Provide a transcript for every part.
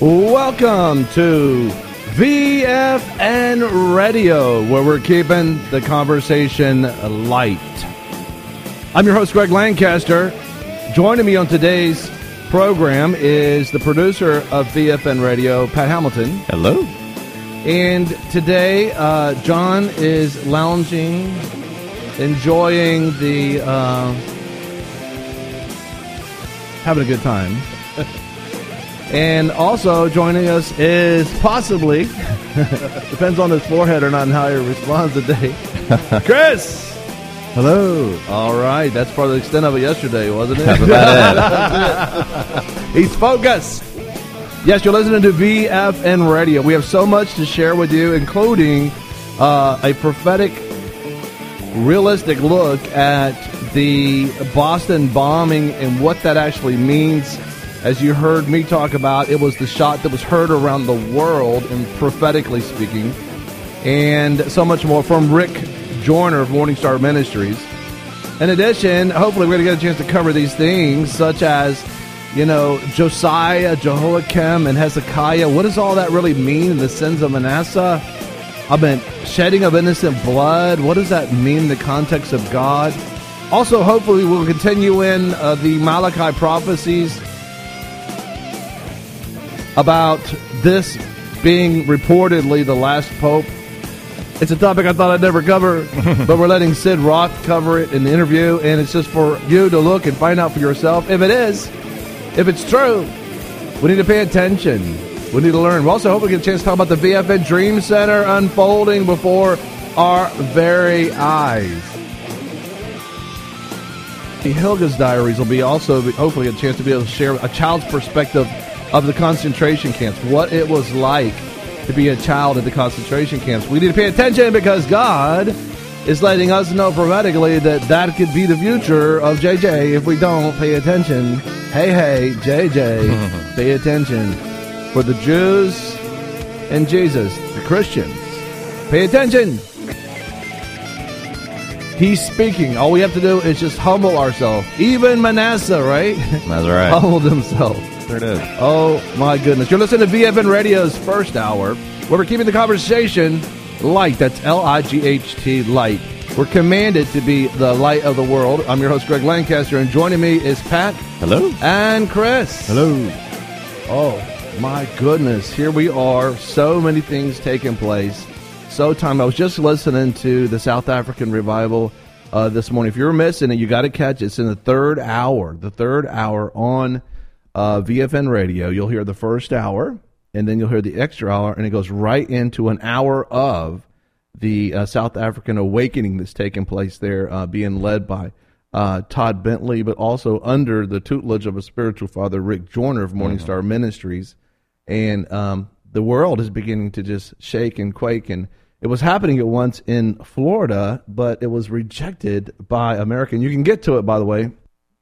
Welcome to VFN Radio, where we're keeping the conversation light. I'm your host, Greg Lancaster. Joining me on today's program is the producer of VFN Radio, Pat Hamilton. Hello. And today, John is lounging, enjoying the, having a good time. And also joining us is possibly, depends on his forehead or not and how he responds today, Chris. Hello. All right, that's part of the extent of it yesterday, wasn't it? That's about it. He's focused. Yes, you're listening to VFN Radio. We have so much to share with you, including a prophetic, realistic look at the Boston bombing and what that actually means. As you heard me talk about, it was the shot that was heard around the world, and prophetically speaking, and so much more from Rick Joyner of Morning Star Ministries. In addition, hopefully we're going to get a chance to cover these things, such as, you know, Josiah, Jehoiakim, and Hezekiah. What does all that really mean in the sins of Manasseh? I mean, shedding of innocent blood. What does that mean in the context of God? Also, hopefully we'll continue in the Malachi prophecies about this being reportedly the last pope. It's a topic I thought I'd never cover, but we're letting Sid Roth cover it in the interview, and it's just for you to look and find out for yourself. If it is, if it's true, we need to pay attention. We need to learn. We also hope we get a chance to talk about the VFN Dream Center unfolding before our very eyes. The Hilga's Diaries will be also hopefully a chance to be able to share a child's perspective of the concentration camps, what it was like to be a child at the concentration camps. We need to pay attention because God is letting us know prophetically that that could be the future of JJ if we don't pay attention. Hey, JJ, pay attention. For the Jews and Jesus, the Christians, pay attention. He's speaking. All we have to do is just humble ourselves. Even Manasseh, right? That's right. Humbled himself. There it is. Oh, my goodness. You're listening to VFN Radio's first hour, where we're keeping the conversation light. That's L-I-G-H-T, light. We're commanded to be the light of the world. I'm your host, Greg Lancaster, and joining me is Pat. Hello. And Chris. Hello. Oh, my goodness. Here we are. So many things taking place. I was just listening to the South African revival this morning. If you're missing it, you got to catch it. It's in the third hour on VFN Radio. You'll hear the first hour, and then you'll hear the extra hour, and it goes right into an hour of the South African awakening that's taking place there, being led by Todd Bentley, but also under the tutelage of a spiritual father, Rick Joyner of Morning Star Ministries. And the world is beginning to just shake and quake, and it was happening at once in Florida, but it was rejected by America. And you can get to it, by the way,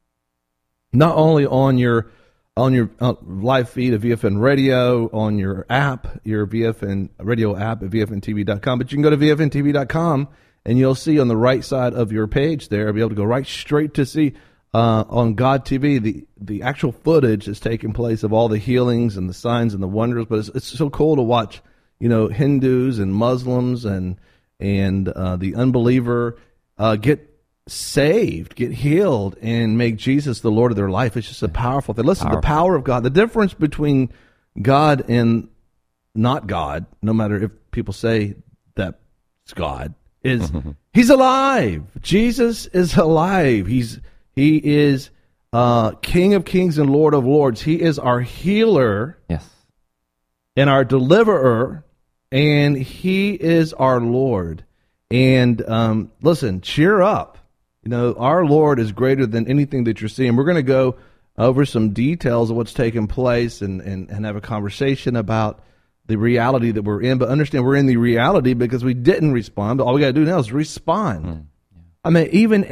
not only on your live feed of VFN Radio, on your app, your VFN Radio app at VFNTV.com, but you can go to VFNTV.com, and you'll see on the right side of your page there, you'll be able to go right straight to see on God TV the actual footage that's taking place of all the healings and the signs and the wonders. But it's so cool to watch, you know, Hindus and Muslims and the unbeliever get saved, get healed, and make Jesus the Lord of their life. It's just a powerful thing. Listen, the power of God, the difference between God and not God, no matter if people say that's God, is He's alive. Jesus is alive. He is King of Kings and Lord of Lords. He is our healer, yes, and our deliverer, and He is our Lord. And listen, cheer up. You know, our Lord is greater than anything that you're seeing. We're going to go over some details of what's taking place and have a conversation about the reality that we're in. But understand, we're in the reality because we didn't respond. But all we got to do now is respond. I mean, even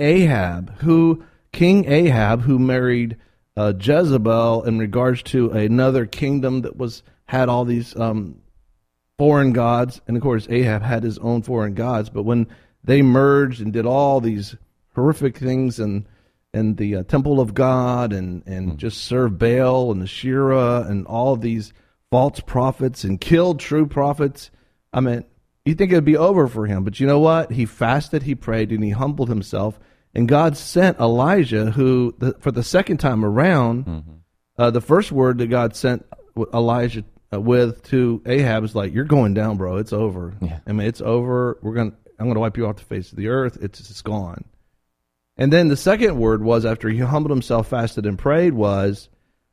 King Ahab, who married Jezebel in regards to another kingdom that had all these foreign gods. And, of course, Ahab had his own foreign gods. But when they merged and did all these horrific things in the temple of God and just served Baal and Asherah and all of these false prophets and killed true prophets. I mean, you think it would be over for him. But you know what? He fasted, he prayed, and he humbled himself. And God sent Elijah, who, for the second time around, the first word that God sent Elijah with to Ahab is like, "You're going down, bro. It's over. Yeah. I mean, it's over. I'm going to wipe you off the face of the earth. It's gone." And then the second word was, after he humbled himself, fasted, and prayed, was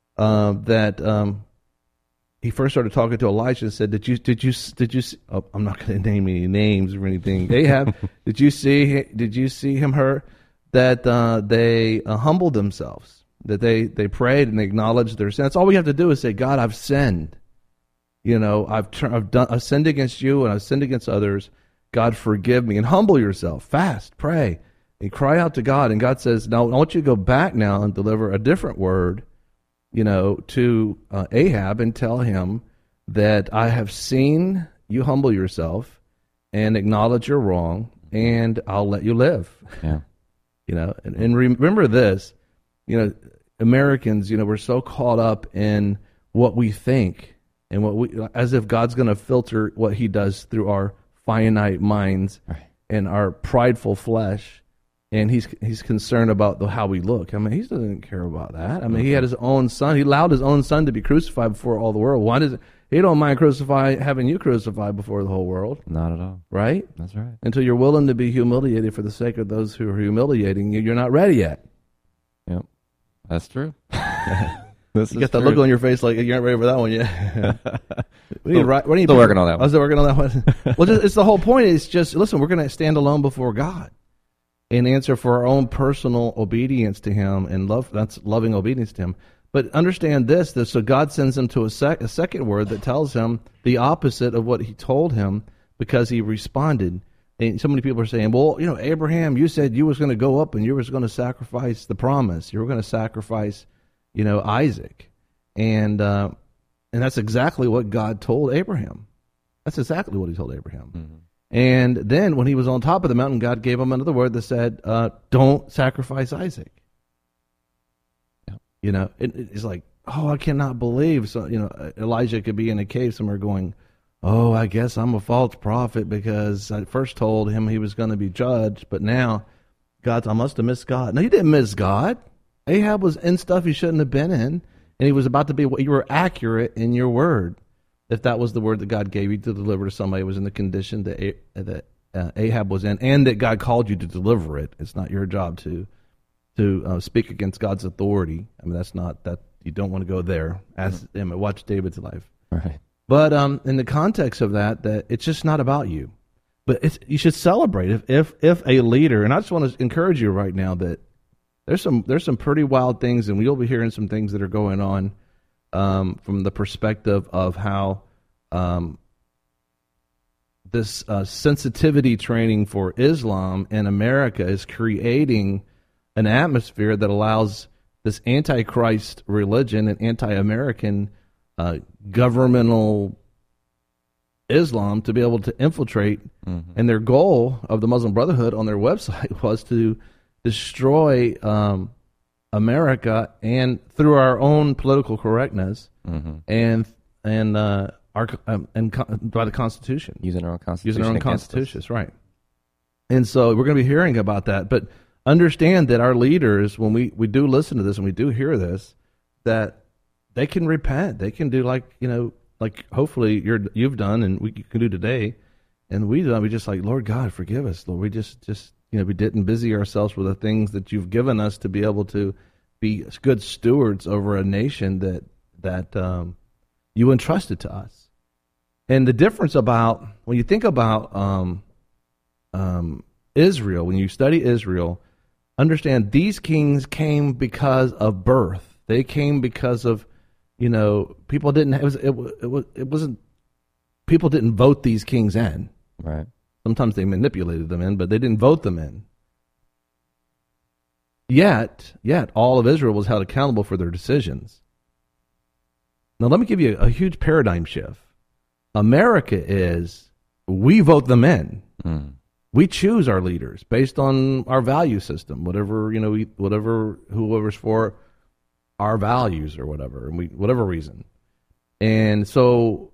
that he first started talking to Elijah and said, "Did you? Oh, I'm not going to name any names or anything. Ahab, did you see him, her, that they humbled themselves, that they prayed and they acknowledged their sin. That's all we have to do is say, God, I've sinned. You know, I've sinned against you and I've sinned against others. God, forgive me." And humble yourself, fast, pray, and cry out to God. And God says, "No, I want you to go back now and deliver a different word, you know, to Ahab, and tell him that I have seen you humble yourself and acknowledge you're wrong, and I'll let you live." Yeah. You know, and remember this, you know, Americans, you know, we're so caught up in what we think and as if God's going to filter what he does through our finite minds and our prideful flesh. And he's concerned about how we look. I mean, he doesn't care about that. I mean, he had his own son. He allowed his own son to be crucified before all the world. Why does he don't mind having you crucified before the whole world? Not at all. Right? That's right. Until you're willing to be humiliated for the sake of those who are humiliating you, you're not ready yet. Yep. That's true. You got that look on your face like you aren't ready for that one yet. Still working on that one. I'm still working on that one. Well, it's the whole point. It's just, listen, we're going to stand alone before God and answer for our own personal obedience to him and love. That's loving obedience to him. But understand this, so God sends him to a second word that tells him the opposite of what he told him because he responded. And so many people are saying, well, you know, Abraham, you said you was going to go up and you was going to sacrifice the promise. You were going to sacrifice, you know, Isaac. And that's exactly what God told Abraham. That's exactly what he told Abraham. Mm-hmm. And then when he was on top of the mountain, God gave him another word that said, don't sacrifice Isaac. You know, it's like, oh, I cannot believe. So, you know, Elijah could be in a cave somewhere going, oh, I guess I'm a false prophet because I first told him he was going to be judged, but now I must have missed God. No, you didn't miss God. Ahab was in stuff he shouldn't have been in, and he was about to be, you were accurate in your word. If that was the word that God gave you to deliver to somebody who was in the condition that Ahab was in, and that God called you to deliver it. It's not your job to speak against God's authority. I mean, that's not that. You don't want to go there. Watch David's life. Right. But in the context of that it's just not about you. But you should celebrate if a leader. And I just want to encourage you right now that there's some pretty wild things, and we'll be hearing some things that are going on from the perspective of how this sensitivity training for Islam in America is creating an atmosphere that allows this antichrist religion and anti-American governmental Islam to be able to infiltrate. Mm-hmm. And their goal of the Muslim Brotherhood on their website was to destroy America and through our own political correctness and by the Constitution. Using our own Constitution. Right. And so we're going to be hearing about that. But understand that our leaders, when we do listen to this and we do hear this, that they can repent. They can do like hopefully you've done and we can do today. And we just like, Lord God, forgive us, Lord. We just we didn't busy ourselves with the things that you've given us to be able to be good stewards over a nation that you entrusted to us. And the difference about when you think about Israel, when you study Israel, understand these kings came because of birth. They came because of, people didn't. It wasn't. People didn't vote these kings in. Right. Sometimes they manipulated them in, but they didn't vote them in. Yet, all of Israel was held accountable for their decisions. Now, let me give you a huge paradigm shift. America is, we vote them in. Mm. We choose our leaders based on our value system, whoever's for our values or whatever, and whatever reason. And so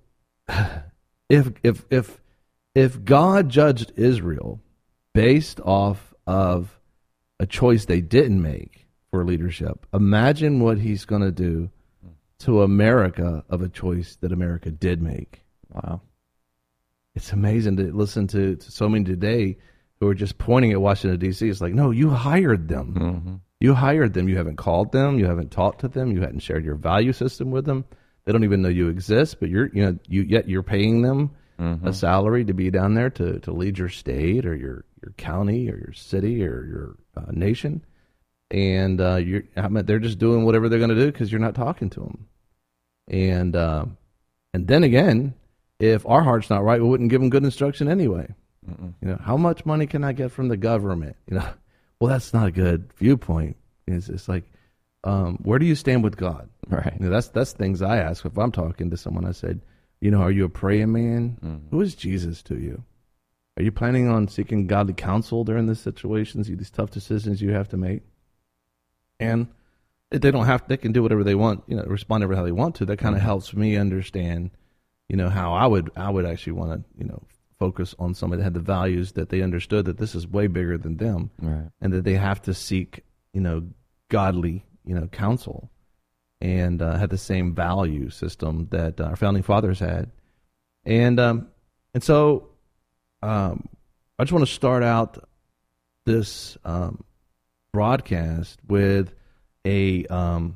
if God judged Israel based off of a choice they didn't make for leadership, imagine what he's going to do to America of a choice that America did make. Wow. It's amazing to listen to so many today who are just pointing at Washington, D.C. It's like, no, you hired them. Mm-hmm. You hired them. You haven't called them. You haven't talked to them. You hadn't shared your value system with them. They don't even know you exist, but yet you're paying them a salary to be down there to lead your state or your county or your city or your nation. And they're just doing whatever they're going to do because you're not talking to them. And then again, if our heart's not right, we wouldn't give them good instruction anyway. How much money can I get from the government? Well, that's not a good viewpoint. It's like, where do you stand with God? Right. That's things I ask if I'm talking to someone. I said, are you a praying man? Who is Jesus to you? Are you planning on seeking godly counsel during these situations, these tough decisions you have to make? And they don't have. They can do whatever they want. Respond how they want to. That kind of helps me understand. How I would actually want to focus on somebody that had the values that they understood that this is way bigger than them, right. And that they have to seek godly counsel, and had the same value system that our founding fathers had, and so I just want to start out this broadcast with a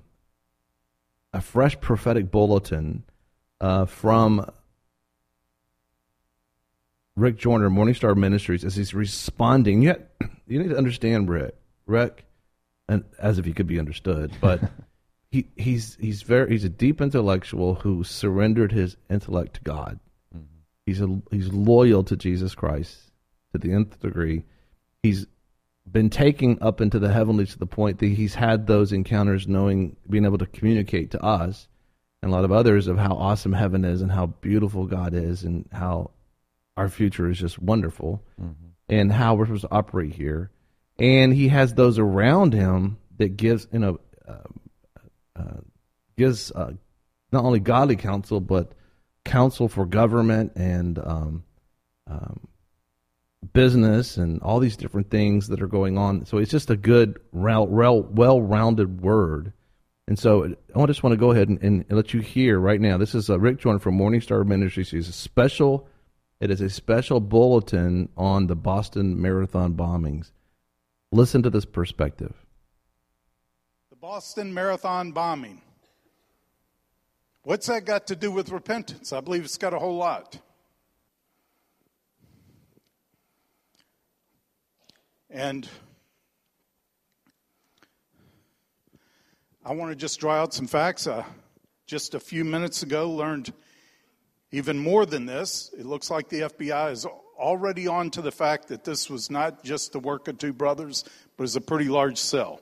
fresh prophetic bulletin from Rick Joyner, Morningstar Ministries, as he's responding. You need to understand Rick, and as if he could be understood, but he's a deep intellectual who surrendered his intellect to God. Mm-hmm. He's loyal to Jesus Christ to the nth degree. He's been taken up into the heavenlies to the point that he's had those encounters, being able to communicate to us and a lot of others of how awesome heaven is and how beautiful God is and how our future is just wonderful, and how we're supposed to operate here. And he has those around him that gives not only godly counsel, but counsel for government and business and all these different things that are going on. So it's just a good, well-rounded word. And so I just want to go ahead and let you hear right now. This is Rick Joyner from Morningstar Ministries. It is a special bulletin on the Boston Marathon bombings. Listen to this perspective. The Boston Marathon bombing. What's that got to do with repentance? I believe it's got a whole lot. And I want to just draw out some facts. Just a few minutes ago, learned even more than this. It looks like the FBI is already on to the fact that this was not just the work of two brothers, but is a pretty large cell.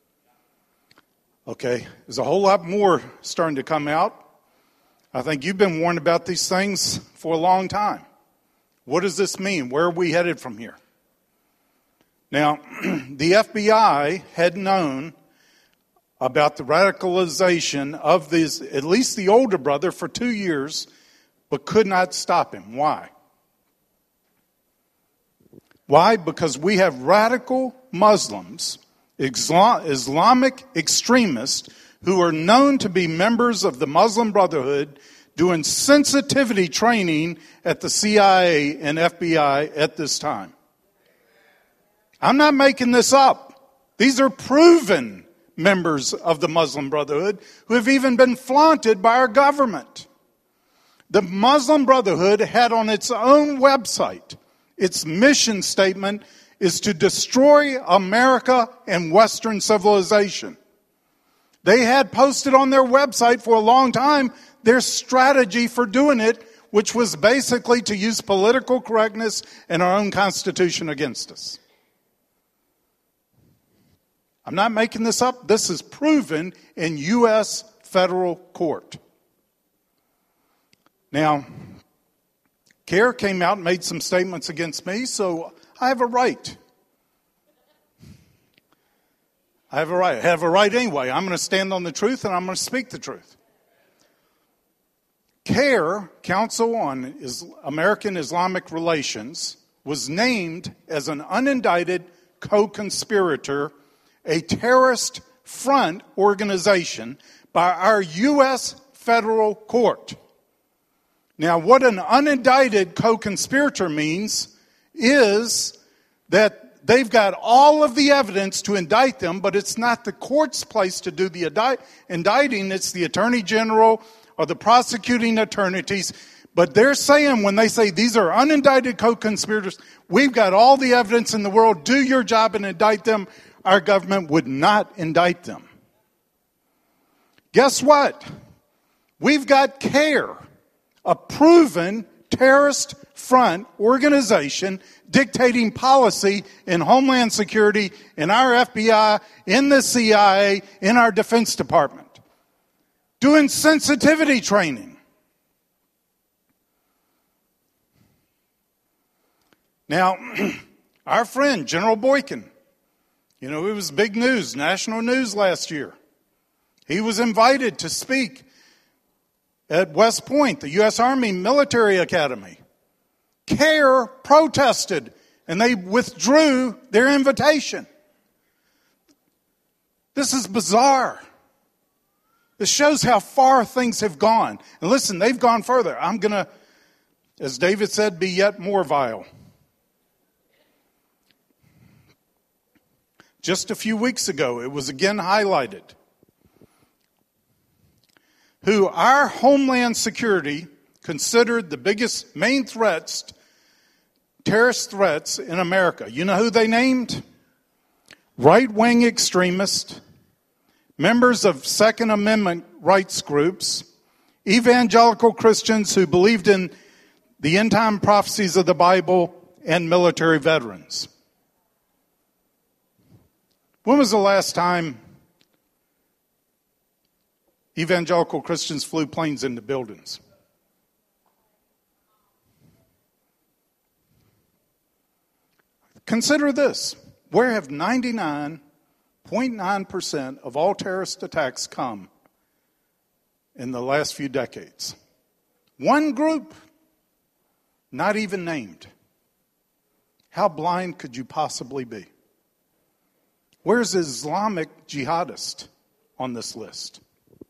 Okay, there's a whole lot more starting to come out. I think you've been warned about these things for a long time. What does this mean? Where are we headed from here? Now, the FBI had known about the radicalization of this, at least the older brother, for 2 years, but could not stop him. Why? Why? Because we have radical Muslims, Islamic extremists, who are known to be members of the Muslim Brotherhood, doing sensitivity training at the CIA and FBI at this time. I'm not making this up. These are proven members of the Muslim Brotherhood who have even been flaunted by our government. The Muslim Brotherhood had on its own website, its mission statement is to destroy America and Western civilization. They had posted on their website for a long time their strategy for doing it, which was basically to use political correctness and our own Constitution against us. I'm not making this up. This is proven in U.S. federal court. Now, CARE came out and made some statements against me, so I have a right. I have a right anyway. I'm going to stand on the truth and I'm going to speak the truth. CAIR, Council on American Islamic Relations, was named as an unindicted co-conspirator, a terrorist front organization by our U.S. federal court. Now, what an unindicted co-conspirator means is that they've got all of the evidence to indict them, but it's not the court's place to do the indicting. It's the attorney general or the prosecuting attorneys. But they're saying, when they say these are unindicted co-conspirators, we've got all the evidence in the world, do your job and indict them. Our government would not indict them. Guess what? We've got CAIR, a proven terrorist front organization dictating policy in Homeland Security, in our FBI, in the CIA, in our Defense Department, doing sensitivity training. Now, our friend, General Boykin, it was big news, national news last year. He was invited to speak at West Point, the U.S. Army Military Academy. CAIR protested, and they withdrew their invitation. This is bizarre. This shows how far things have gone. And listen, they've gone further. I'm going to, as David said, be yet more vile. Just a few weeks ago, it was again highlighted who our Homeland Security considered the biggest main threats, terrorist threats in America. You know who they named? Right-wing extremists, members of Second Amendment rights groups, evangelical Christians who believed in the end-time prophecies of the Bible, and military veterans. When was the last time evangelical Christians flew planes into buildings? Consider this. Where have 99.9% of all terrorist attacks come in the last few decades? One group, not even named. How blind could you possibly be? Where's Islamic jihadist on this list?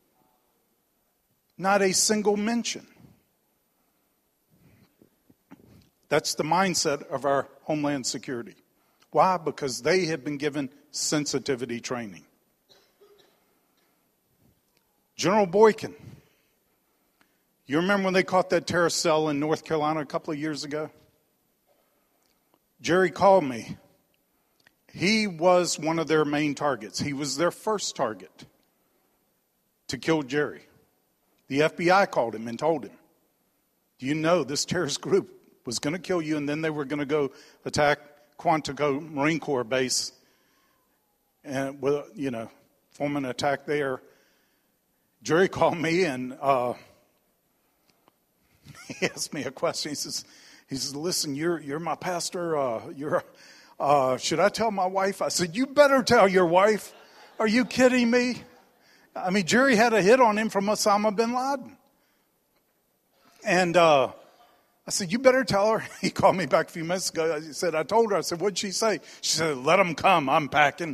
Not a single mention. That's the mindset of our Homeland Security. Why? Because they have been given sensitivity training. General Boykin, you remember when they caught that terrorist cell in North Carolina a couple of years ago? Jerry called me. He was one of their main targets. He was their first target to kill Jerry. The FBI called him and told him, do you know this terrorist group was going to kill you, and then they were going to go attack Quantico Marine Corps base and, form an attack there. Jerry called me and he asked me a question. He says, listen, you're my pastor. Should I tell my wife? I said, you better tell your wife. Are you kidding me? I mean, Jerry had a hit on him from Osama bin Laden. And I said, you better tell her. He called me back a few minutes ago. He said, I told her. I said, what'd she say? She said, let them come. I'm packing.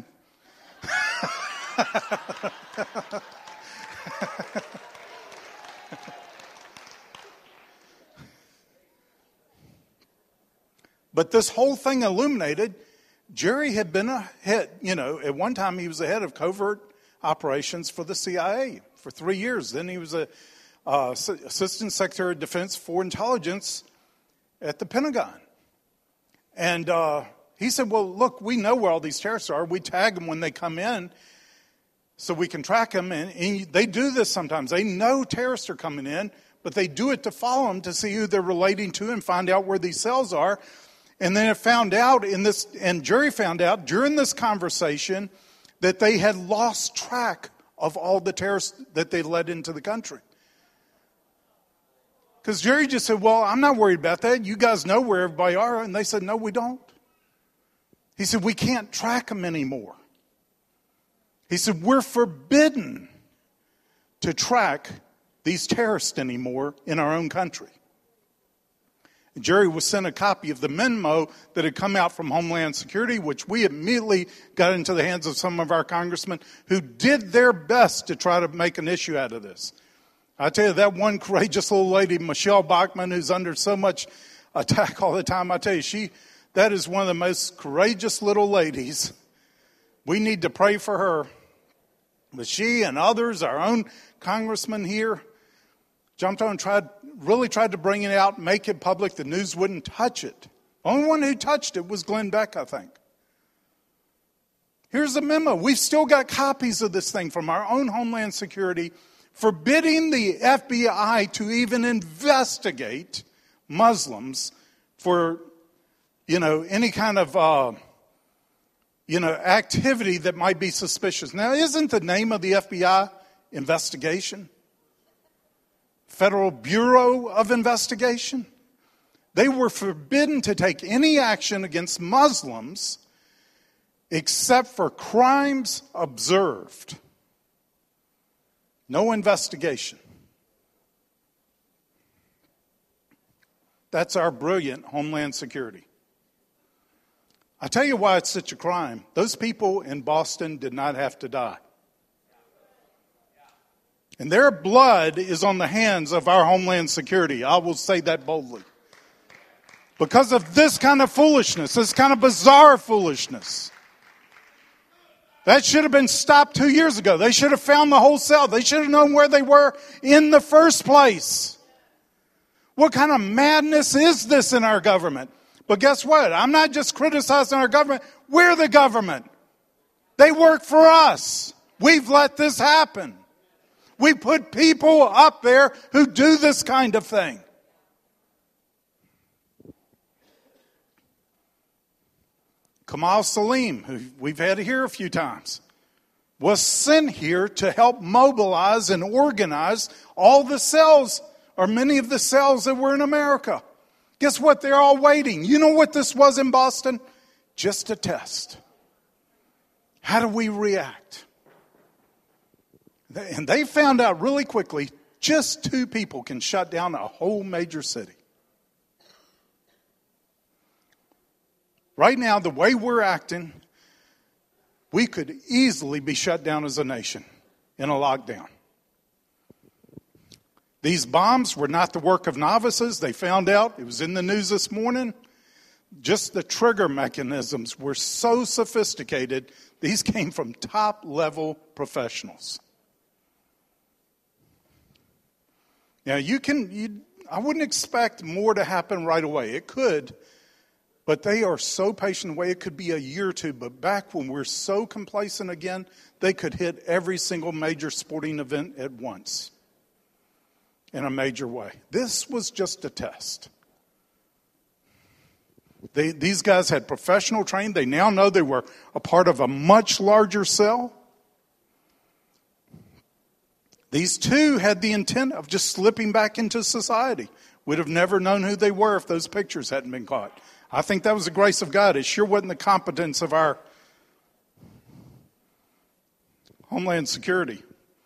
But this whole thing illuminated, Jerry had been a head, at one time he was the head of covert operations for the CIA for 3 years. Then he was a Assistant Secretary of Defense for Intelligence at the Pentagon. And he said, well, look, we know where all these terrorists are. We tag them when they come in so we can track them. And they do this sometimes. They know terrorists are coming in, but they do it to follow them to see who they're relating to and find out where these cells are. And then it found out and Jerry found out during this conversation that they had lost track of all the terrorists that they led into the country. Because Jerry just said, well, I'm not worried about that. You guys know where everybody are. And they said, no, we don't. He said, we can't track them anymore. He said, we're forbidden to track these terrorists anymore in our own country. Jerry was sent a copy of the memo that had come out from Homeland Security, which we immediately got into the hands of some of our congressmen who did their best to try to make an issue out of this. I tell you, that one courageous little lady, Michelle Bachmann, who's under so much attack all the time, I tell you, that is one of the most courageous little ladies. We need to pray for her. But she and others, our own congressmen here, jumped on and really tried to bring it out, make it public. The news wouldn't touch it. The only one who touched it was Glenn Beck, I think. Here's the memo. We've still got copies of this thing from our own Homeland Security forbidding the FBI to even investigate Muslims for, any kind of, activity that might be suspicious. Now, isn't the name of the FBI investigation? Federal Bureau of Investigation. They were forbidden to take any action against Muslims except for crimes observed. No investigation. That's our brilliant Homeland Security. I tell you why it's such a crime. Those people in Boston did not have to die. And their blood is on the hands of our Homeland Security. I will say that boldly. Because of this kind of foolishness, this kind of bizarre foolishness. That should have been stopped 2 years ago. They should have found the whole cell. They should have known where they were in the first place. What kind of madness is this in our government? But guess what? I'm not just criticizing our government. We're the government. They work for us. We've let this happen. We put people up there who do this kind of thing. Kamal Salim, who we've had here a few times, was sent here to help mobilize and organize all the cells, or many of the cells that were in America. Guess what? They're all waiting. You know what this was in Boston? Just a test. How do we react? And they found out really quickly, just 2 people can shut down a whole major city. Right now, the way we're acting, we could easily be shut down as a nation in a lockdown. These bombs were not the work of novices. They found out, it was in the news this morning, just the trigger mechanisms were so sophisticated, these came from top-level professionals. Now, I wouldn't expect more to happen right away. It could, but they are so patient away. It could be a year or 2, but back when we're so complacent again, they could hit every single major sporting event at once in a major way. This was just a test. These guys had professional training. They now know they were a part of a much larger cell. These 2 had the intent of just slipping back into society. We'd have never known who they were if those pictures hadn't been caught. I think that was the grace of God. It sure wasn't the competence of our Homeland Security.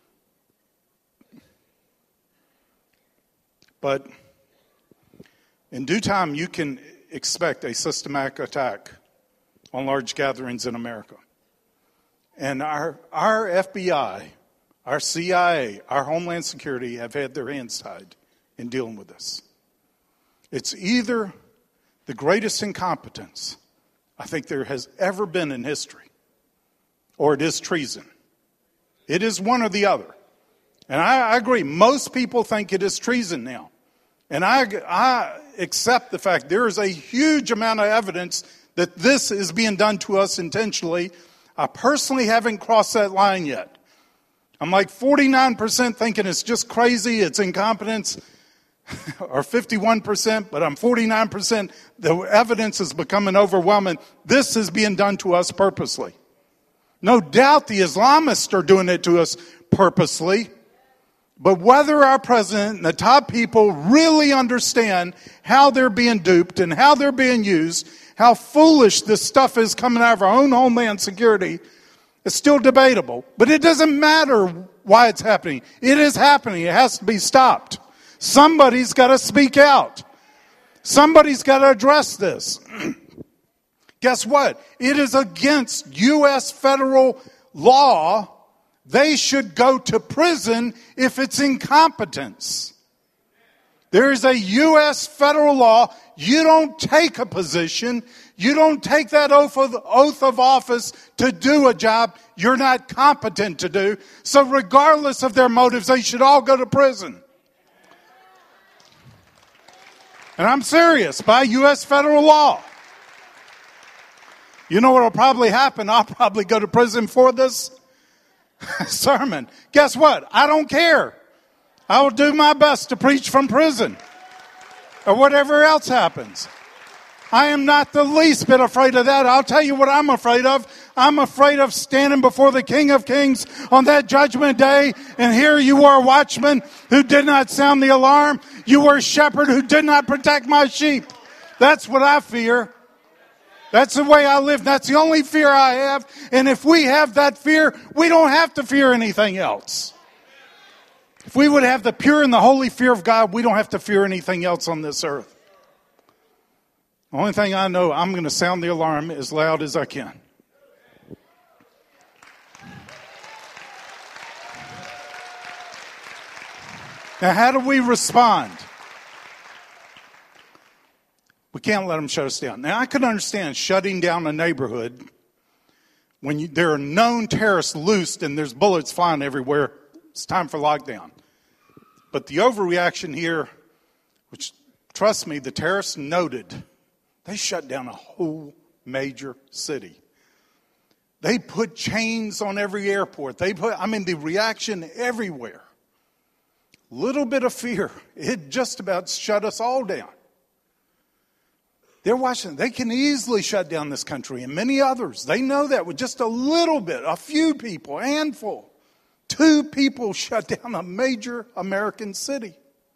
But in due time, you can expect a systematic attack on large gatherings in America. And our FBI, our CIA, our Homeland Security have had their hands tied in dealing with this. It's either the greatest incompetence I think there has ever been in history, or it is treason. It is one or the other. And I agree, most people think it is treason now. And I accept the fact there is a huge amount of evidence that this is being done to us intentionally. I personally haven't crossed that line yet. I'm like 49% thinking it's just crazy, it's incompetence, or 51%, but I'm 49%. The evidence is becoming overwhelming. This is being done to us purposely. No doubt the Islamists are doing it to us purposely. But whether our president and the top people really understand how they're being duped and how they're being used, how foolish this stuff is coming out of our own Homeland Security, it's still debatable. But it doesn't matter why it's happening. It is happening. It has to be stopped. Somebody's got to speak out. Somebody's got to address this. Guess what? It is against U.S. federal law. They should go to prison if it's incompetence. There is a U.S. federal law. You don't take a position. You don't take that oath of office to do a job you're not competent to do. So regardless of their motives, they should all go to prison. And I'm serious, by U.S. federal law. You know what will probably happen? I'll probably go to prison for this sermon. Guess what? I don't care. I will do my best to preach from prison or whatever else happens. I am not the least bit afraid of that. I'll tell you what I'm afraid of. I'm afraid of standing before the King of Kings on that judgment day, and here you were, watchman who did not sound the alarm. You were a shepherd who did not protect my sheep. That's what I fear. That's the way I live. That's the only fear I have. And if we have that fear, we don't have to fear anything else. If we would have the pure and the holy fear of God, we don't have to fear anything else on this earth. The only thing I know, I'm going to sound the alarm as loud as I can. Now, how do we respond? We can't let them shut us down. Now, I could understand shutting down a neighborhood when there are known terrorists loosed and there's bullets flying everywhere. It's time for lockdown. But the overreaction here, which, trust me, the terrorists noted, they shut down a whole major city. They put chains on every airport. The reaction everywhere. Little bit of fear. It just about shut us all down. They're watching. They can easily shut down this country and many others. They know that with just a little bit, a few people, a handful. 2 people shut down a major American city.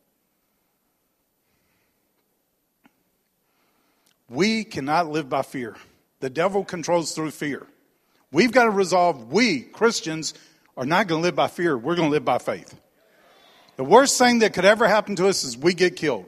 We cannot live by fear. The devil controls through fear. We've got to resolve, we, Christians, are not going to live by fear. We're going to live by faith. The worst thing that could ever happen to us is we get killed.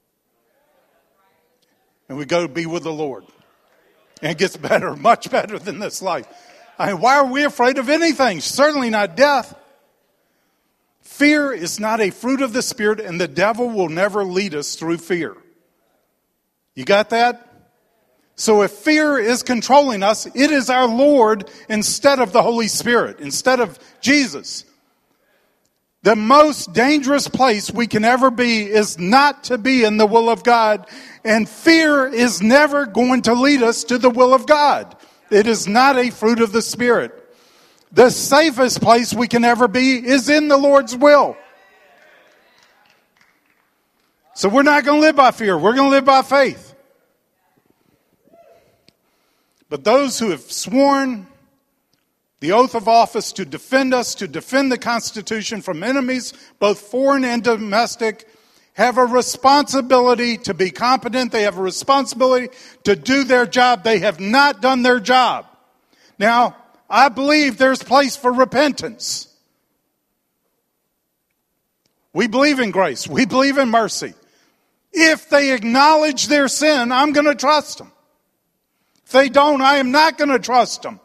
And we go to be with the Lord. And it gets better, much better than this life. Why are we afraid of anything? Certainly not death. Fear is not a fruit of the Spirit, and the devil will never lead us through fear. You got that? So if fear is controlling us, it is our Lord instead of the Holy Spirit, instead of Jesus. The most dangerous place we can ever be is not to be in the will of God. And fear is never going to lead us to the will of God. It is not a fruit of the Spirit. The safest place we can ever be is in the Lord's will. So we're not going to live by fear. We're going to live by faith. But those who have sworn the oath of office to defend us, to defend the Constitution from enemies, both foreign and domestic, have a responsibility to be competent. They have a responsibility to do their job. They have not done their job. Now, I believe there's place for repentance. We believe in grace. We believe in mercy. If they acknowledge their sin, I'm going to trust them. If they don't, I am not going to trust them.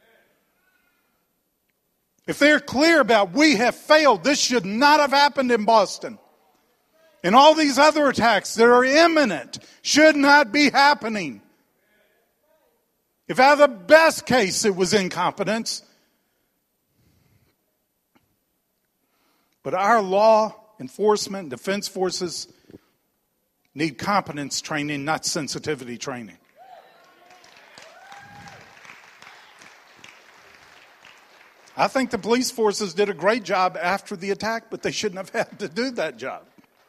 If they're clear about we have failed, this should not have happened in Boston. And all these other attacks that are imminent should not be happening. If out of the best case it was incompetence. But our law enforcement and defense forces need competence training, not sensitivity training. I think the police forces did a great job after the attack, but they shouldn't have had to do that job.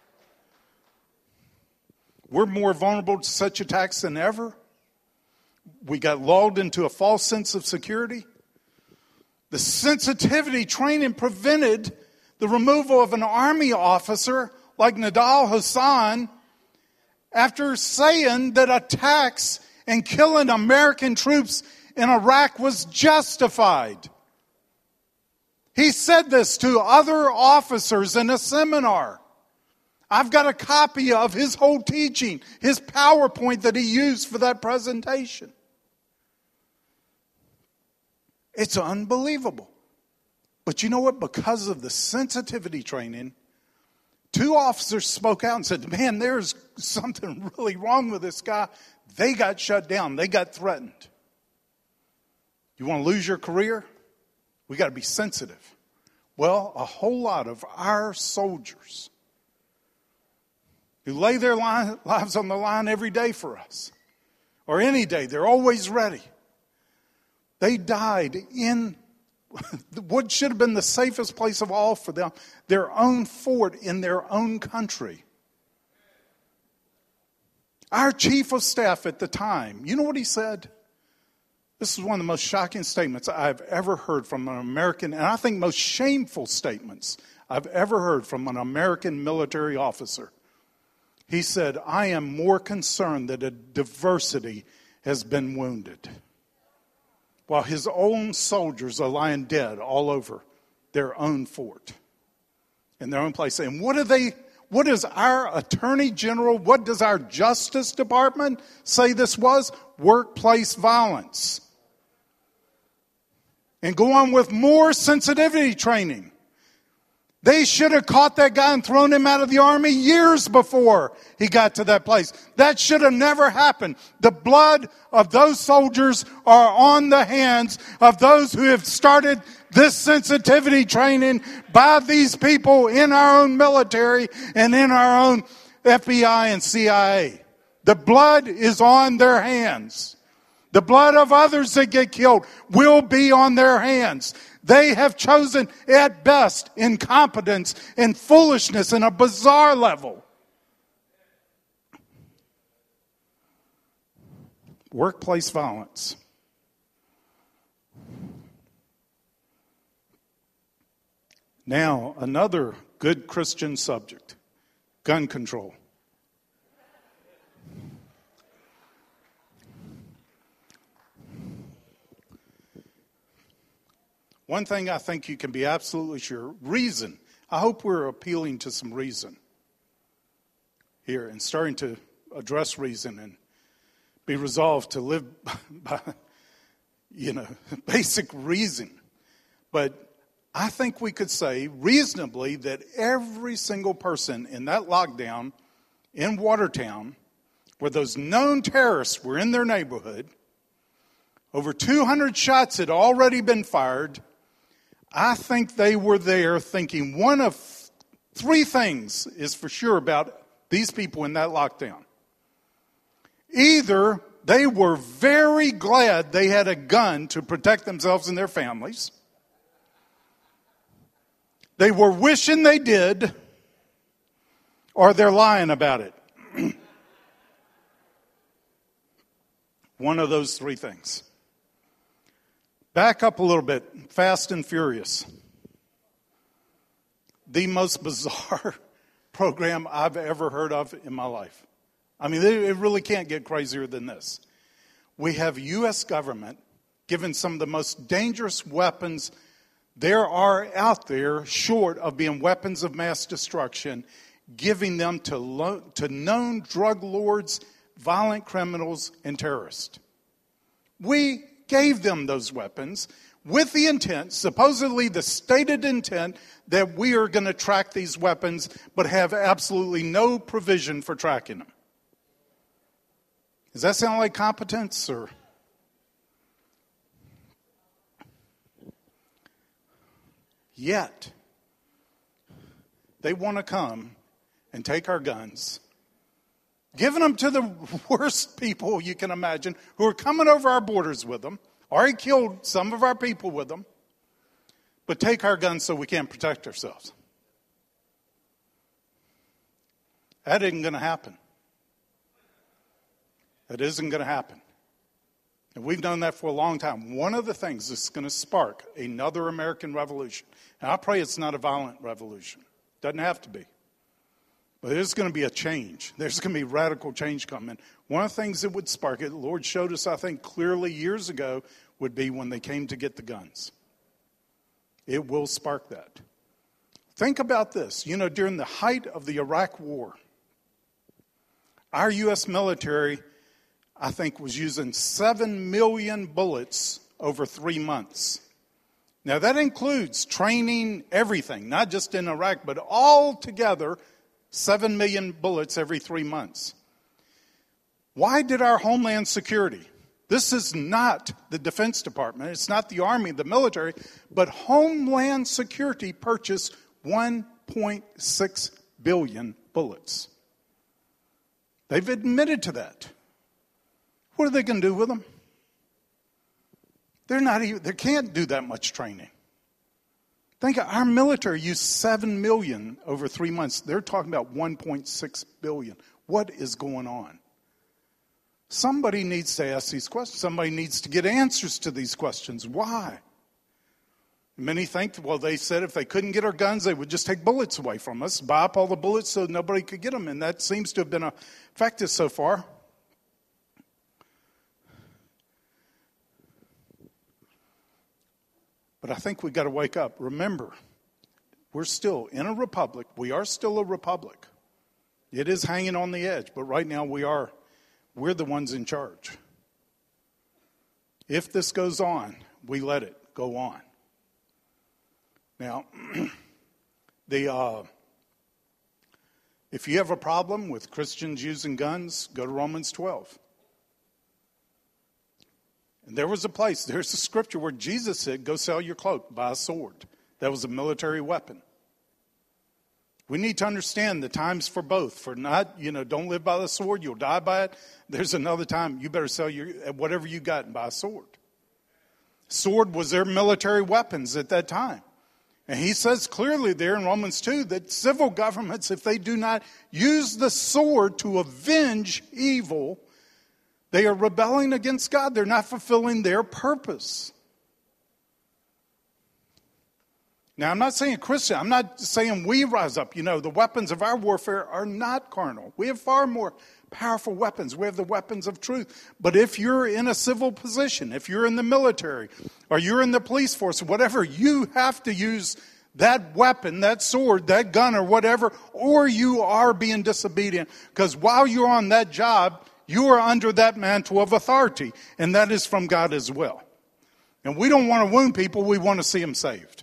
We're more vulnerable to such attacks than ever. We got lulled into a false sense of security. The sensitivity training prevented the removal of an army officer like Nidal Hasan after saying that attacks and killing American troops in Iraq was justified. He said this to other officers in a seminar. I've got a copy of his whole teaching, his PowerPoint that he used for that presentation. It's unbelievable. But you know what? Because of the sensitivity training, 2 officers spoke out and said, man, there's something really wrong with this guy. They got shut down. They got threatened. You want to lose your career? We got to be sensitive. Well, a whole lot of our soldiers who lay their lives on the line every day for us, or any day, they're always ready. They died in what should have been the safest place of all for them, their own fort in their own country. Our chief of staff at the time, you know what he said? This is one of the most shocking statements I've ever heard from an American, and I think most shameful statements I've ever heard from an American military officer. He said, I am more concerned that a diversity has been wounded, while his own soldiers are lying dead all over their own fort, in their own place. And what does our Attorney General, what does our Justice Department say this was? Workplace violence. And go on with more sensitivity training. They should have caught that guy and thrown him out of the Army years before he got to that place. That should have never happened. The blood of those soldiers are on the hands of those who have started this sensitivity training by these people in our own military and in our own FBI and CIA. The blood is on their hands. The blood of others that get killed will be on their hands. They have chosen, at best, incompetence and foolishness in a bizarre level. Workplace violence. Now, another good Christian subject, gun control. One thing I think you can be absolutely sure, reason. I hope we're appealing to some reason here and starting to address reason and be resolved to live by, basic reason. But I think we could say reasonably that every single person in that lockdown in Watertown, where those known terrorists were in their neighborhood, over 200 shots had already been fired. I think they were there thinking one of 3 things is for sure about these people in that lockdown. Either they were very glad they had a gun to protect themselves and their families. They were wishing they did, or they're lying about it. One of those 3 things. Back up a little bit. Fast and Furious. The most bizarre program I've ever heard of in my life. I mean, it really can't get crazier than this. We have U.S. government given some of the most dangerous weapons there are out there, short of being weapons of mass destruction, giving them to known drug lords, violent criminals, and terrorists. We gave them those weapons with the intent, supposedly the stated intent, that we are going to track these weapons, but have absolutely no provision for tracking them. Does that sound like competence? Or yet, they want to come and take our guns, giving them to the worst people you can imagine, who are coming over our borders with them, already killed some of our people with them, but take our guns so we can't protect ourselves. That isn't going to happen. That isn't going to happen. And we've known that for a long time. One of the things that's going to spark another American revolution, and I pray it's not a violent revolution. Doesn't have to be. But there's going to be a change. There's going to be radical change coming. One of the things that would spark it, the Lord showed us, I think, clearly years ago, would be when they came to get the guns. It will spark that. Think about this. During the height of the Iraq War, our U.S. military, I think, was using 7 million bullets over 3 months. Now, that includes training, everything, not just in Iraq, but all together, 7 million bullets every 3 months. Why did our Homeland Security, this is not the Defense Department, it's not the Army, the military, but Homeland Security purchased 1.6 billion bullets. They've admitted to that. What are they going to do with them? They can't do that much training. Think our military used 7 million over 3 months. They're talking about 1.6 billion. What is going on? Somebody needs to ask these questions. Somebody needs to get answers to these questions. Why? Many think, they said if they couldn't get our guns, they would just take bullets away from us, buy up all the bullets so nobody could get them. And that seems to have been effective so far. But I think we've got to wake up. Remember, we're still in a republic. We are still a republic. It is hanging on the edge, but right now we're the ones in charge. If this goes on, we let it go on. Now, if you have a problem with Christians using guns, go to Romans 12. And there's a scripture where Jesus said, go sell your cloak, buy a sword. That was a military weapon. We need to understand the times for both. For not, don't live by the sword, you'll die by it. There's another time, you better sell whatever you got and buy a sword. Sword was their military weapons at that time. And he says clearly there in Romans 2 that civil governments, if they do not use the sword to avenge evil, they are rebelling against God. They're not fulfilling their purpose. Now, I'm not saying Christian. I'm not saying we rise up. The weapons of our warfare are not carnal. We have far more powerful weapons. We have the weapons of truth. But if you're in a civil position, if you're in the military, or you're in the police force, whatever, you have to use that weapon, that sword, that gun, or whatever, or you are being disobedient. Because while you're on that job, you are under that mantle of authority, and that is from God as well. And we don't want to wound people, we want to see them saved.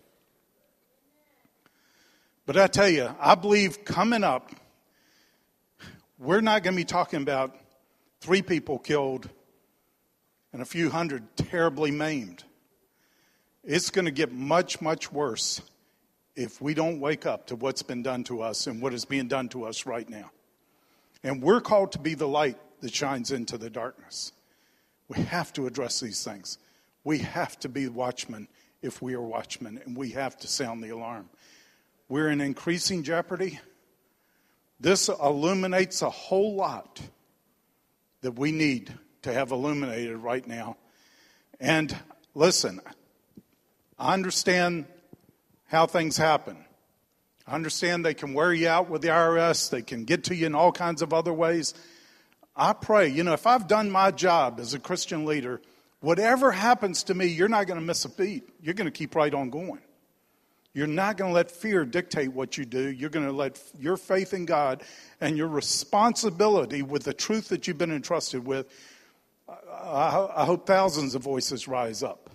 But I tell you, I believe coming up, we're not going to be talking about 3 people killed and a few hundred terribly maimed. It's going to get much, much worse if we don't wake up to what's been done to us and what is being done to us right now. And we're called to be the light that shines into the darkness. We have to address these things. We have to be watchmen if we are watchmen, and we have to sound the alarm. We're in increasing jeopardy. This illuminates a whole lot that we need to have illuminated right now. And listen, I understand how things happen. I understand they can wear you out with the IRS. They can get to you in all kinds of other ways. I pray, if I've done my job as a Christian leader, whatever happens to me, you're not going to miss a beat. You're going to keep right on going. You're not going to let fear dictate what you do. You're going to let your faith in God and your responsibility with the truth that you've been entrusted with. I hope thousands of voices rise up.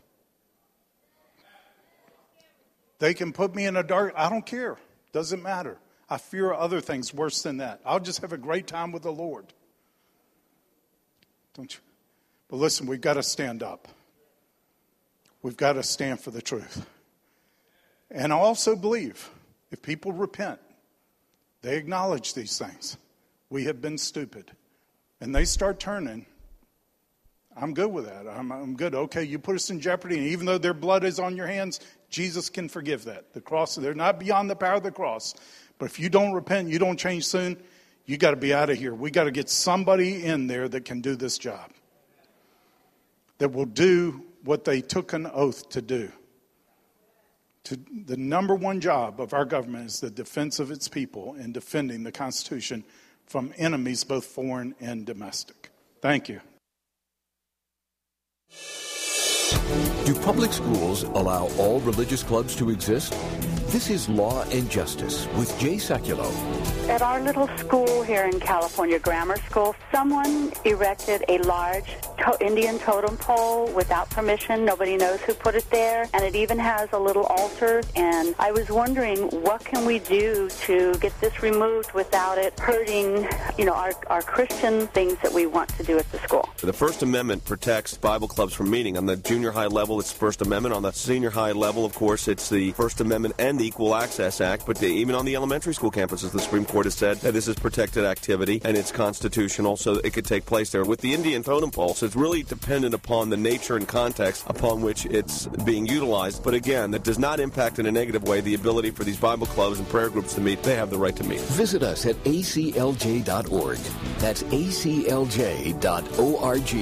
They can put me in a dark, I don't care. Doesn't matter. I fear other things worse than that. I'll just have a great time with the Lord. Don't you? But listen, we've got to stand up. We've got to stand for the truth. And I also believe if people repent, they acknowledge these things. We have been stupid. And they start turning. I'm good with that. I'm good. Okay, you put us in jeopardy, and even though their blood is on your hands, Jesus can forgive that. The cross, they're not beyond the power of the cross. But if you don't repent, you don't change soon, you got to be out of here. We got to get somebody in there that can do this job, that will do what they took an oath to do. The number one job of our government is the defense of its people and defending the Constitution from enemies, both foreign and domestic. Thank you. Sports. Do public schools allow all religious clubs to exist? This is Law and Justice with Jay Sekulow. At our little school here in California, Grammar School, someone erected a large Indian totem pole without permission. Nobody knows who put it there, and it even has a little altar. And I was wondering, what can we do to get this removed without it hurting, our Christian things that we want to do at the school? The First Amendment protects Bible clubs from meeting. On the junior high level, it's First Amendment. On the senior high level, of course, it's the First Amendment and the Equal Access Act. But even on the elementary school campuses, the Supreme Court has said that this is protected activity and it's constitutional, so it could take place there. With the Indian totem pole, so it's really dependent upon the nature and context upon which it's being utilized. But again, that does not impact in a negative way the ability for these Bible clubs and prayer groups to meet. They have the right to meet. Visit us at aclj.org. That's aclj.org.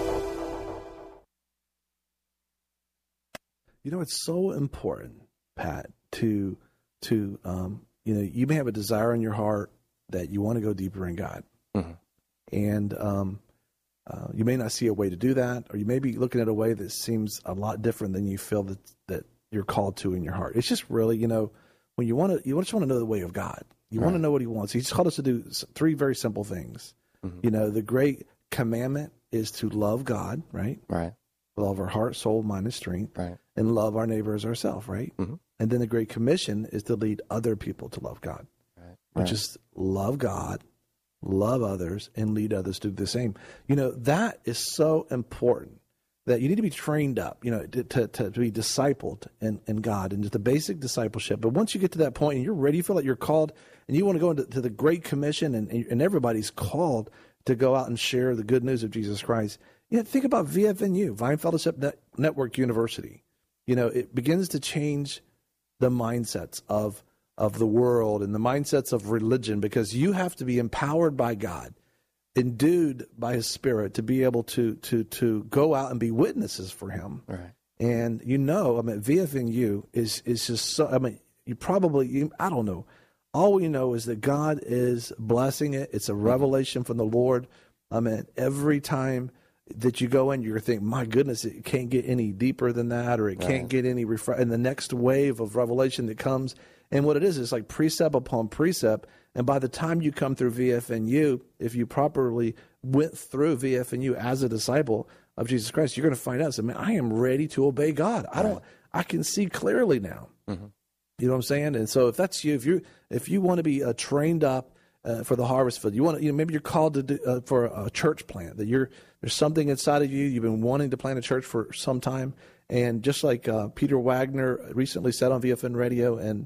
It's so important, Pat, to you may have a desire in your heart that you want to go deeper in God. Mm-hmm. And you may not see a way to do that, or you may be looking at a way that seems a lot different than you feel that you're called to in your heart. It's just really, when you just want to know the way of God. You want to know what he wants. He's called us to do three very simple things. Mm-hmm. The great commandment is to love God, right? Right. Love our heart, soul, mind, and strength. Right. And love our neighbor as ourselves, right? Mm-hmm. And then the Great Commission is to lead other people to love God, which is love God, love others, and lead others to do the same. That is so important that you need to be trained up, to be discipled in God and just the basic discipleship. But once you get to that point and you're ready, you feel like you're called and you want to go into the Great Commission and everybody's called to go out and share the good news of Jesus Christ. Think about VFNU, Vine Fellowship Network University. It begins to change the mindsets of the world and the mindsets of religion, because you have to be empowered by God, endued by his Spirit to be able to go out and be witnesses for him. Right. And VFNU is just so, I don't know. All we know is that God is blessing it. It's a revelation from the Lord. Every time that you go in, you're thinking, my goodness, it can't get any deeper than that, or it can't get any and the next wave of revelation that comes. And what it is like precept upon precept. And by the time you come through VFNU, if you properly went through VFNU as a disciple of Jesus Christ, you're going to find out, I am ready to obey God. I can see clearly now. Mm-hmm. You know what I'm saying? And so if that's you, if you want to be trained up for the harvest field, you want to, maybe you're called to do, for a church plant, that there's something inside of you. You've been wanting to plant a church for some time. And just like Peter Wagner recently said on VFN Radio and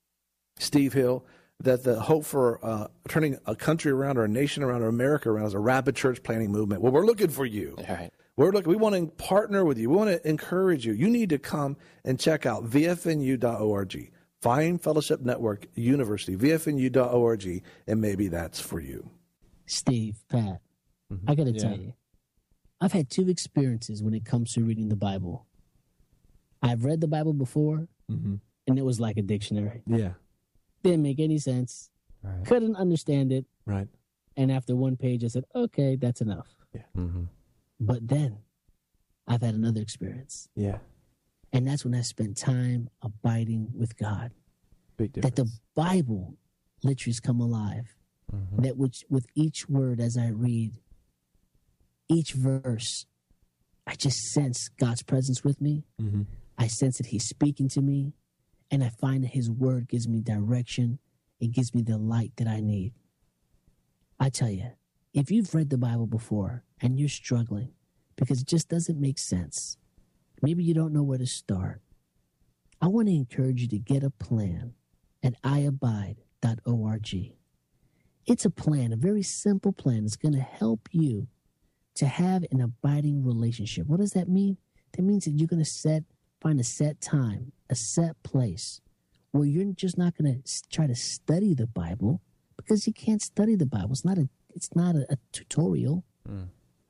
Steve Hill, that the hope for turning a country around, or a nation around, or America around, is a rapid church planting movement. Well, we're looking for you. All right. We want to partner with you. We want to encourage you. You need to come and check out VFNU.org. Vine Fellowship Network University, VFNU.org, and maybe that's for you. Steve, Pat, I got to tell you, I've had two experiences when it comes to reading the Bible. I've read the Bible before, and it was like a dictionary. Yeah. Didn't make any sense. Right. Couldn't understand it. Right. And after one page, I said, okay, that's enough. Yeah. Mm-hmm. But then I've had another experience. Yeah. And that's when I spent time abiding with God. Big difference. That the Bible literally has come alive. Mm-hmm. That with each word as I read, each verse, I just sense God's presence with me. Mm-hmm. I sense that he's speaking to me. And I find that his word gives me direction. It gives me the light that I need. I tell you, if you've read the Bible before and you're struggling because it just doesn't make sense, maybe you don't know where to start, I want to encourage you to get a plan at iabide.org. It's a plan, a very simple plan. It's going to help you to have an abiding relationship. What does that mean? That means that you're going to find a set time, a set place where you're just not going to try to study the Bible, because you can't study the Bible. It's not a tutorial. Mm.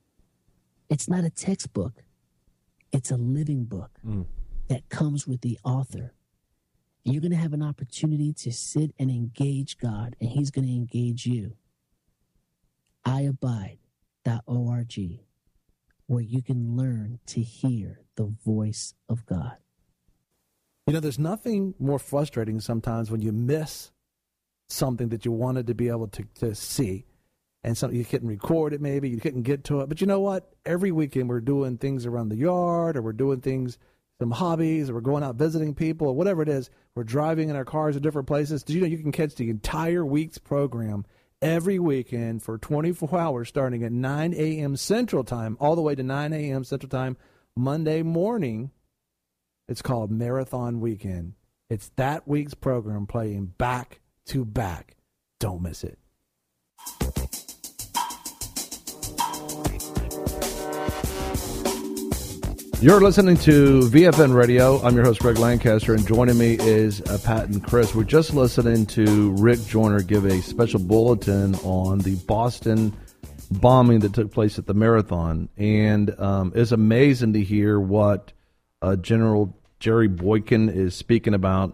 It's not a textbook. It's a living book that comes with the author. And you're going to have an opportunity to sit and engage God, and he's going to engage you. iabide.org. where you can learn to hear the voice of God. You know, there's nothing more frustrating sometimes when you miss something that you wanted to be able to see. And something you couldn't record it, maybe you couldn't get to it. But you know what? Every weekend we're doing things around the yard, or we're doing things, some hobbies, or we're going out visiting people, or whatever it is. We're driving in our cars to different places. Did you know you can catch the entire week's program every weekend for 24 hours starting at 9 a.m. Central Time, all the way to 9 a.m. Central Time Monday morning. It's called Marathon Weekend. It's that week's program playing back to back. Don't miss it. You're listening to VFN Radio. I'm your host, Greg Lancaster, and joining me is Pat and Chris. We're just listening to Rick Joyner give a special bulletin on the Boston bombing that took place at the Marathon. And it's amazing to hear what General Jerry Boykin is speaking about,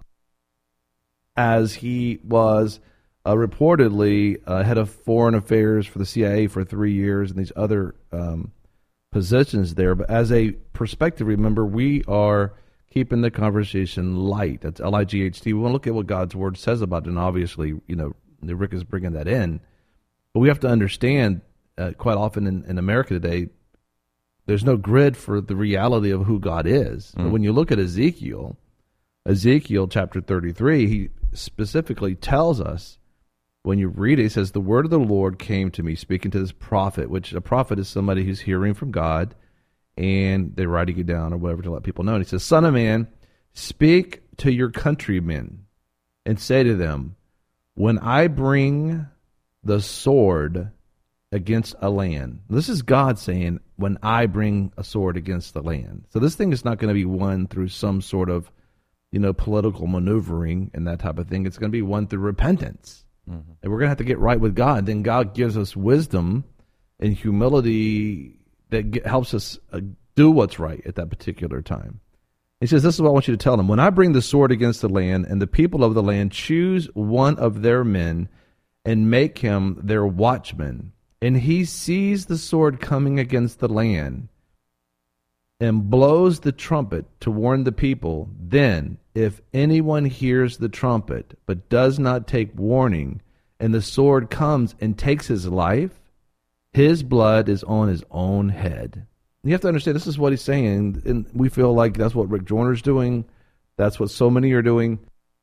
as he was reportedly head of foreign affairs for the CIA for 3 years and these other positions there. But as a perspective, remember, we are keeping the conversation light. That's L-I-G-H-T. We want to look at what God's word says about it, and obviously, you know, Rick is bringing that in. But we have to understand, quite often in America today, there's no grid for the reality of who God is. But when you look at Ezekiel chapter 33, he specifically tells us, when you read it, he says, the word of the Lord came to me, speaking to this prophet, which a prophet is somebody who's hearing from God, and they're writing it down or whatever to let people know. And he says, Son of man, speak to your countrymen and say to them, when I bring the sword against a land. This is God saying, when I bring a sword against the land. So this thing is not going to be won through some sort of, you know, political maneuvering and that type of thing. It's going to be won through repentance. And we're going to have to get right with God. Then God gives us wisdom and humility that helps us do what's right at that particular time. He says, this is what I want you to tell them. When I bring the sword against the land, and the people of the land choose one of their men and make him their watchman, and he sees the sword coming against the land and blows the trumpet to warn the people, then if anyone hears the trumpet but does not take warning, and the sword comes and takes his life, his blood is on his own head. You have to understand, this is what he's saying, and we feel like that's what Rick Joyner's doing, that's what so many are doing,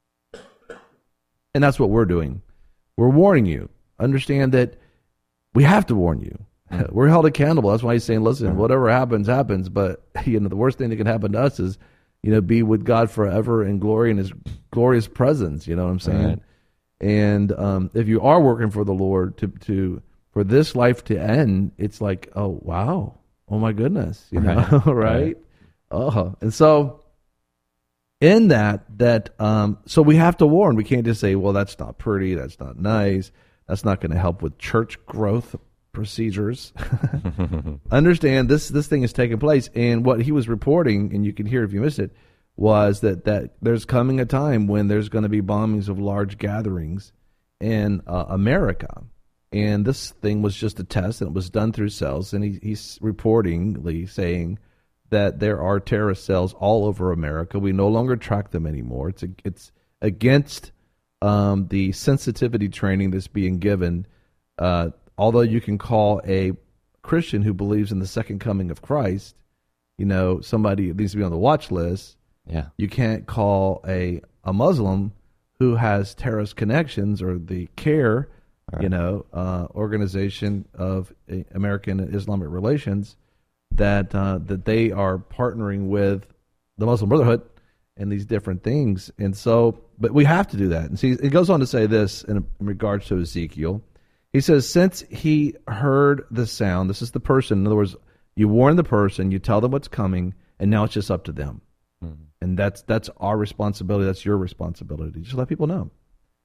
and that's what we're doing. We're warning you. Understand that we have to warn you. We're held accountable. That's why he's saying, listen, whatever happens, happens. But, you know, the worst thing that can happen to us is, you know, be with God forever in glory in his glorious presence. You know what I'm saying? Right. And if you are working for the Lord for this life to end, it's like, oh, wow. Oh, my goodness. You know, right? Oh, and so in that, so we have to warn. We can't just say, well, that's not pretty. That's not nice. That's not going to help with church growth procedures. Understand this thing is taking place, and what he was reporting, and you can hear if you missed it, was that there's coming a time when there's going to be bombings of large gatherings in America, and this thing was just a test, and it was done through cells, and he's reportingly saying that there are terrorist cells all over America. We no longer track them anymore. It's against the sensitivity training that's being given. Although you can call a Christian who believes in the second coming of Christ, you know, somebody that needs to be on the watch list. Yeah. You can't call a Muslim who has terrorist connections, or the CARE, you know, Organization of American Islamic Relations, that they are partnering with the Muslim Brotherhood and these different things. And so, but we have to do that. And see, it goes on to say this in regards to Ezekiel. He says, since he heard the sound, this is the person, in other words, you warn the person, you tell them what's coming, and now it's just up to them. And that's our responsibility. That's your responsibility. Just let people know.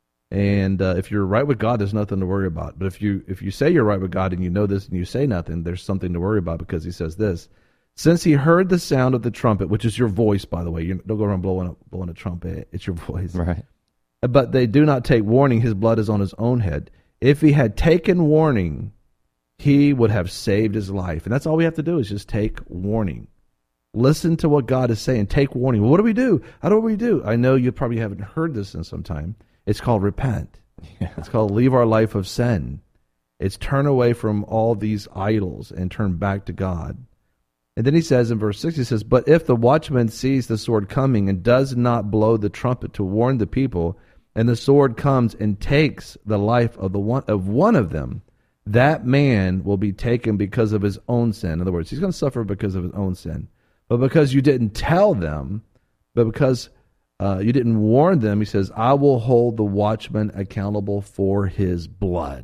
And if you're right with God, there's nothing to worry about. But if you say you're right with God and you know this and you say nothing, there's something to worry about, because he says this: since he heard the sound of the trumpet, which is your voice, by the way, you don't go around blowing a trumpet. It's your voice. Right. But they do not take warning. His blood is on his own head. If he had taken warning, he would have saved his life. And that's all we have to do is just take warning. Listen to what God is saying. Take warning. Well, what do we do? How do we do? I know you probably haven't heard this in some time. It's called repent. Yeah. It's called leave our life of sin. It's turn away from all these idols and turn back to God. And then he says in verse 6, he says, but if the watchman sees the sword coming and does not blow the trumpet to warn the people, and the sword comes and takes the life of one of them, that man will be taken because of his own sin. In other words, he's going to suffer because of his own sin. But because you didn't tell them, but because you didn't warn them, he says, I will hold the watchman accountable for his blood.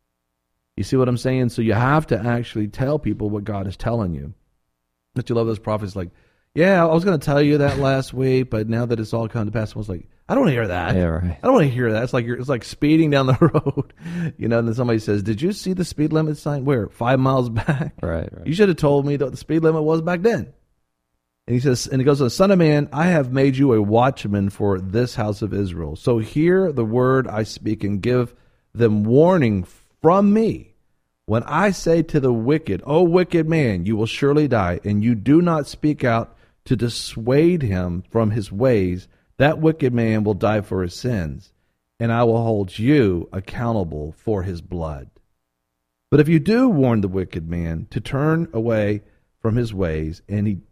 You see what I'm saying? So you have to actually tell people what God is telling you. But you love those prophets like, yeah, I was going to tell you that last week, but now that it's all come to pass, I was like, I don't want to hear that. Yeah, right. I don't want to hear that. It's like speeding down the road, and then somebody says, "Did you see the speed limit sign? Where 5 miles back? Right. You should have told me what the speed limit was back then." And he says, and he goes, "Son of man, I have made you a watchman for this house of Israel. So hear the word I speak and give them warning from me. When I say to the wicked, O wicked man, you will surely die, and you do not speak out to dissuade him from his ways, that wicked man will die for his sins, and I will hold you accountable for his blood. But if you do warn the wicked man to turn away from his ways, and he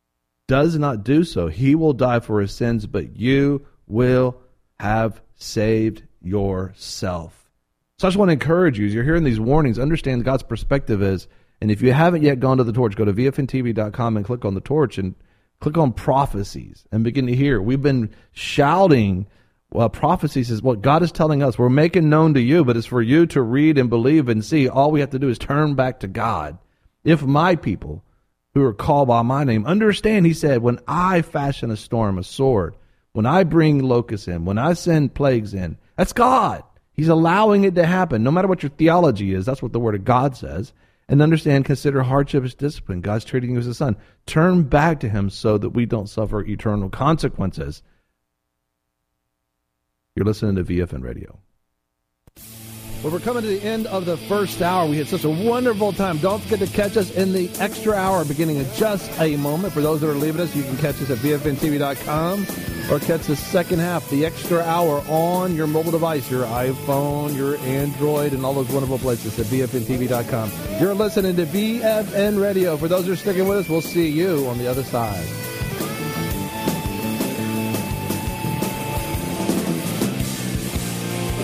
does not do so, he will die for his sins, but you will have saved yourself." So I just want to encourage you, as you're hearing these warnings, understand God's perspective is, and if you haven't yet gone to the torch, go to VFNTV.com and click on the torch and click on prophecies and begin to hear. We've been shouting prophecies is what God is telling us. We're making known to you, but it's for you to read and believe and see. All we have to do is turn back to God. If my people who are called by my name understand, he said, when I fashion a storm, a sword, when I bring locusts in, when I send plagues in, that's God. He's allowing it to happen. No matter what your theology is, that's what the Word of God says. And understand, consider hardship as discipline. God's treating you as a son. Turn back to him so that we don't suffer eternal consequences. You're listening to VFN Radio. Well, we're coming to the end of the first hour. We had such a wonderful time. Don't forget to catch us in the extra hour beginning in just a moment. For those that are leaving us, you can catch us at VFNTV.com or catch the second half, the extra hour, on your mobile device, your iPhone, your Android, and all those wonderful places at VFNTV.com. You're listening to VFN Radio. For those who are sticking with us, we'll see you on the other side.